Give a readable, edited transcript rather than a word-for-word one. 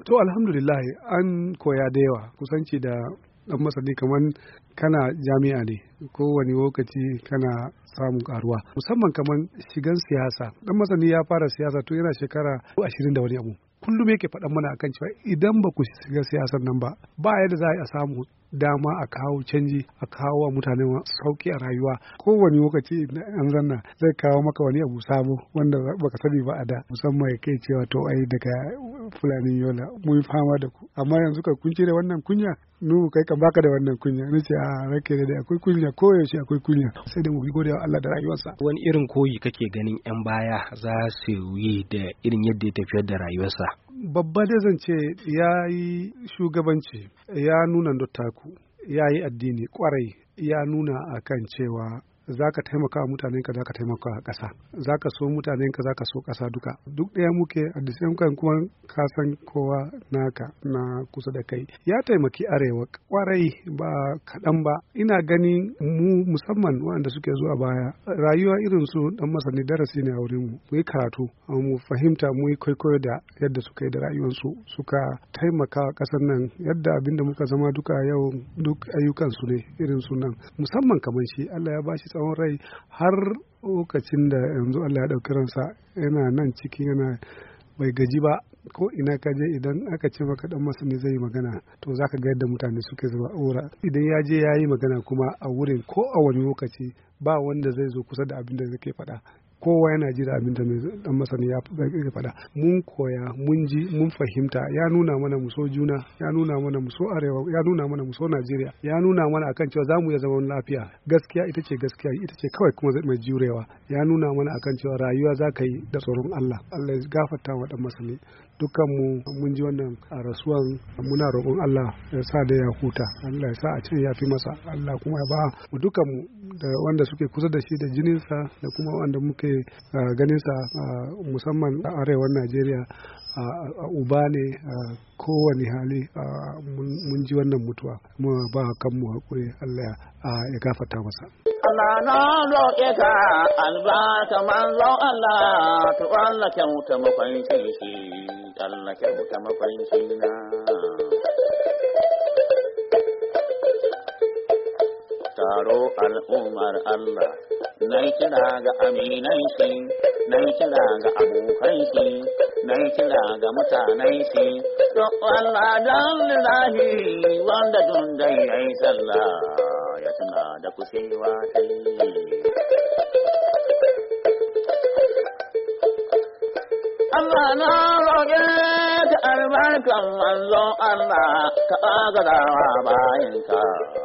To alhamdulillah an koya da yawa kusanci da dan masani kamar kana jami'a ne kowane lokaci kana samun karuwa musamman kamar shigan siyasa. Dan masani ya fara siyasa to yana shekara 20 da wani abu. Kullum yake faɗan mana akan cewa idan ba ku shiga siyasar nan ba yadda za a samu dama a kawo canji a kawo wa mutane sauki a rayuwa. Kowane lokaci an zanna zai kawo maka wani abu sabo wanda baka sani ba a da, musamman ya kai cewa to ai daga Fulani Yola mun fama da ku amma yanzu ka kunce da wannan kunya nu kai kan baka da wannan kunya nace a rake da akwai kunya koyaushe akwai kunya sai da mu bi gode wa Allah da rayuwarsa. Wani irin koyi kake ganin yan baya za su yi da irin yadda ya tafiyar da rayuwarsa? Babba da zan ce ya yi shugabanci, ya nuna dottaku, ya yi addini kwarai, ya nuna akan cewa za ka taimaka wa mutanenka, za ka taimaka wa ƙasa, za ka so mutanenka, za ka so ƙasa duka. Duk ɗaya muke a kan kuma ka san kowa naka na kusa da kai. Ya taimaki arewa kwarai ba kaɗan ba. Ina gani mu musamman waɗanda suke zuwa baya rayuwa irin su ɗan masani darasi ne a wurin mu. Mu yi karatu, mu fahimta, mu yi kwaikwayo da yadda suka yi da rayuwarsu, suka taimaka wa ƙasar nan yadda abinda muka zama duka yau duk ayyukansu ne irin su nan. Musamman kamar shi Allah ya bashi tsawon rai har lokacin da yanzu Allah ya ɗauki ransa yana nan ciki yana bai gaji ba. Ko ina ka je idan aka ce maka dan masani zai yi magana to zaka ga yadda mutane suke zuba ora idan ya je ya yi magana kuma a wurin ko a wani lokaci ba wanda zai zo kusa da abin da zai faɗa. Kowa yana ji da abin da mai dan masani ya faɗa. Mun koya, mun ji, mun fahimta, ya nuna mana mu so juna, ya nuna mana mu so arewa, ya nuna mana mu so Najeriya, ya nuna mana akan cewa zamu iya zaman lafiya. Gaskiya ita ce gaskiya, ita ce kawai kuma mai jurewa. Ya nuna mana akan cewa rayuwa za ka yi da tsoron Allah. Allah ya gafarta wa dan masani. Dukkan mu mun ji wannan a rasuwan muna roƙon Allah ya sa da ya huta. Allah ya sa a ce ya fi masa. Allah kuma ya ba mu dukkan mu da wanda suke kusa da shi da jininsa da kuma wanda muke ganinsa musamman a arewar Najeriya a uba ne kowane hali mun ji wannan mutuwa mu ba kanmu haƙuri Allah ya gafarta masa. Allah na roƙe ka albarka manzo Allah to Allah kyauta mafarki shi Allah kyauta mafarki na. Taro al'ummar Allah na kira ga aminai shi na kira ga abokan shi na kira ga mutanen shi don Allah dan lillahi wanda dun dai ai sallah ya tuna da kusewa tai. Allah na roƙe ta albarkan manzon Allah ka agarawa bayanka.